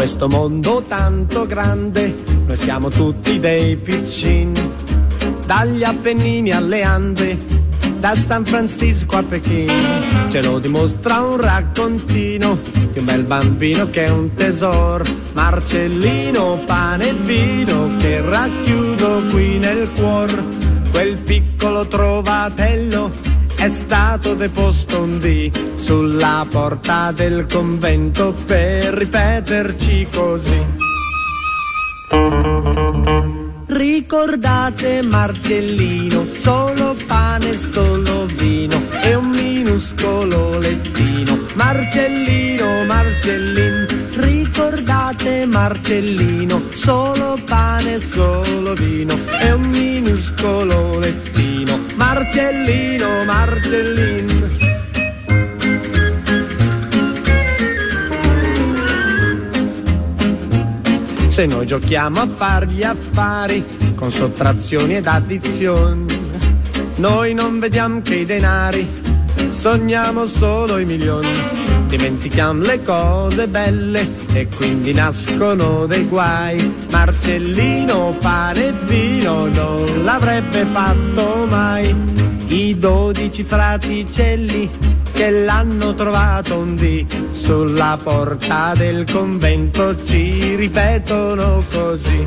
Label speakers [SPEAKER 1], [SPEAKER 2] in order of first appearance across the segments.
[SPEAKER 1] questo mondo tanto grande noi siamo tutti dei piccini, dagli Appennini alle Ande, da San Francisco a Pechino. Ce lo dimostra un raccontino di un bel bambino che è un tesoro, Marcellino, pane e vino che racchiudo qui nel cuor. Quel piccolo trovatello è stato deposto un dì sulla porta del convento per ripeterci così. Ricordate Marcellino, solo pane, solo vino e un minuscolo lettino. Marcellino, Marcellin, ricordate Marcellino, solo pane, solo vino e un minuscolo lettino. Marcellino, Marcellin. Se noi giochiamo a far gli affari con sottrazioni ed addizioni, noi non vediamo che i denari, sogniamo solo i milioni. Dimentichiamo le cose belle e quindi nascono dei guai. Marcellino, pane e vino non l'avrebbe fatto mai. I 12 fraticelli che l'hanno trovato un dì sulla porta del convento ci ripetono così.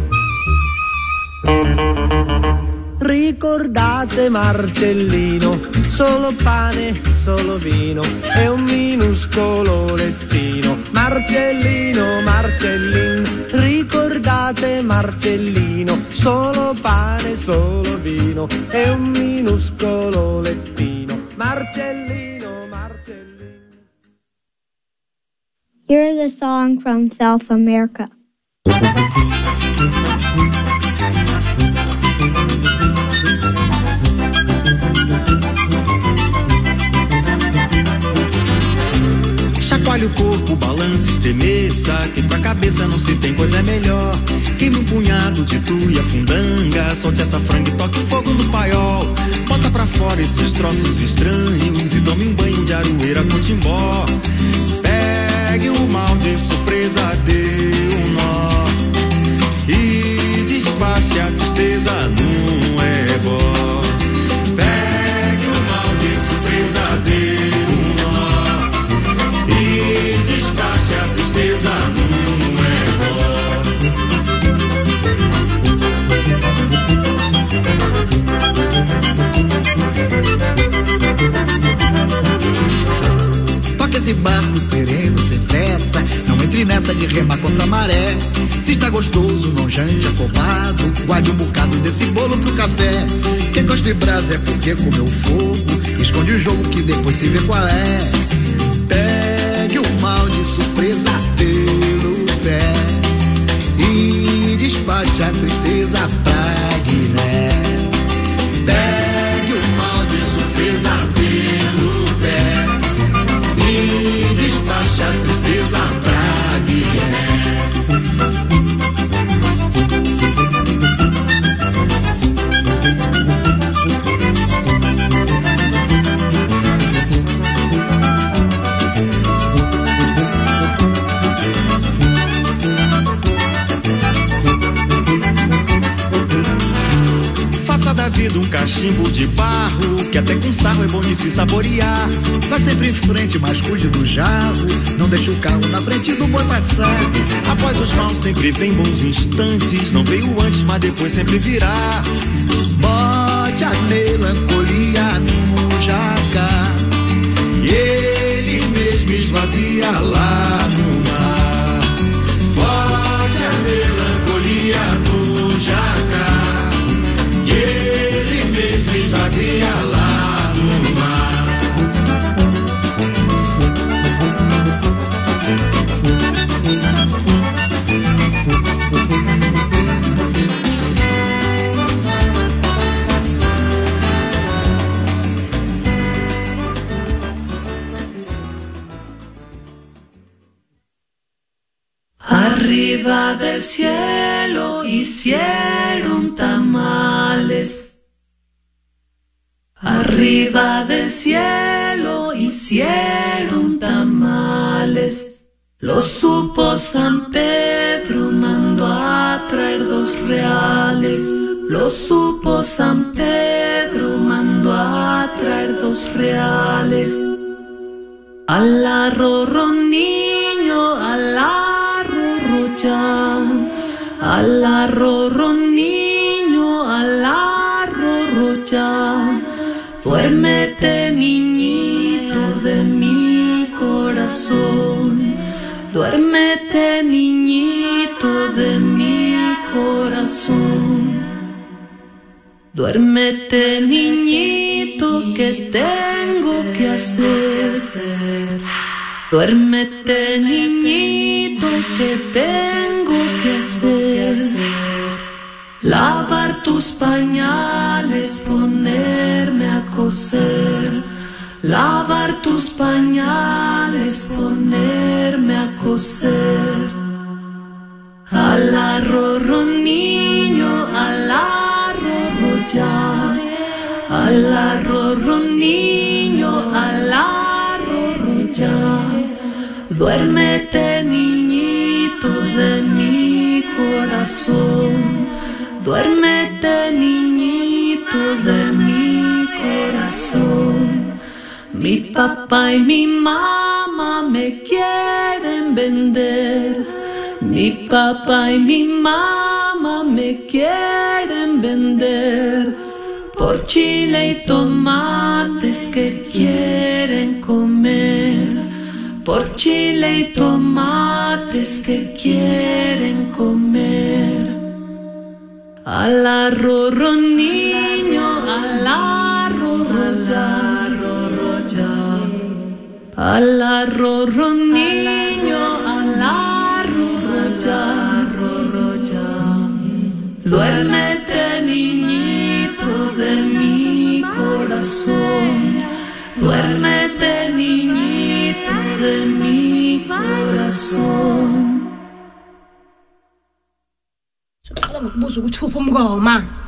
[SPEAKER 1] Ricordate Marcellino, solo pane, solo vino e un minuscolo lettino. Marcellino, Marcellin, ricordate Marcellino, solo pane, solo vino e un minuscolo lettino. Marcellino, Marcellin.
[SPEAKER 2] Here's a song from South America.
[SPEAKER 3] Chacoalhe o corpo, balance, estremeça, que pra cabeça não se tem coisa melhor. Queime um punhado de tuia, fundanga, solte essa franga e toque fogo no paiol. Bota pra fora esses troços estranhos e tome um banho de aroeira com timbó. Pegue o mal de surpresa, dê um nó e despache a tristeza num ebó. Pegue o mal de surpresa, dê um nó e despache a tristeza num ebó. Toque esse barco sereno, sem pressa, não entre nessa de remar contra a maré. Se está gostoso, não jante afobado, guarde um bocado desse bolo pro café. Quem gosta de brasa é porque comeu fogo, esconde o jogo que depois se vê qual é. Pegue o mal de surpresa pelo pé e despache a tristeza pra Guiné. Pegue o mal de surpresa pelo pé e despache a tristeza pra Guiné. Da vida um cachimbo de barro, que até com sarro é bom de se saborear. Vá sempre em frente, mas cuide do jarro, não deixe o carro na frente do boi passar. Após os maus sempre vem bons instantes, não veio antes, mas depois sempre virá. Bote a melancolia no jacar e ele mesmo esvazia lá no mar. Bote a melancolia no jacar e ele mesmo esvazia lá no mar.
[SPEAKER 4] Arriba del cielo hicieron tamales. Arriba del cielo hicieron tamales. Lo supo San Pedro, mandó a traer 2 reales. Lo supo San Pedro, mandó a traer 2 reales. Alá rorro niño, alá rorro ya. Alá rorro niño, alá rorro ya. Duérmete niñito de mi corazón. Duérmete niñito de mi corazón. Duérmete niñito, que tengo que hacer. Duérmete niñito, que tengo que hacer. Lavar tus pañales, ponerme a coser. Lavar tus pañales, ponerme a coser. Alá rorro niño, alá rorro ya. Alá rorro niño, alá rorro ya. Duérmete niñito de mi corazón. Duérmete niñito de mi corazón. Mi papá y mi mamá me quieren vender. Mi papá y mi mamá me quieren vender. Por chile y tomates que quieren comer. Por chile y tomates que quieren comer. Alá rorro niño, alá rorro ya, rorro ya. Alá rorro niño, alá rorro ya, rorro ya. Duérmete niñito de mi corazón. Duérmete niñito de mi corazón.
[SPEAKER 5] ngokubuza ukuthi uphi umngoma.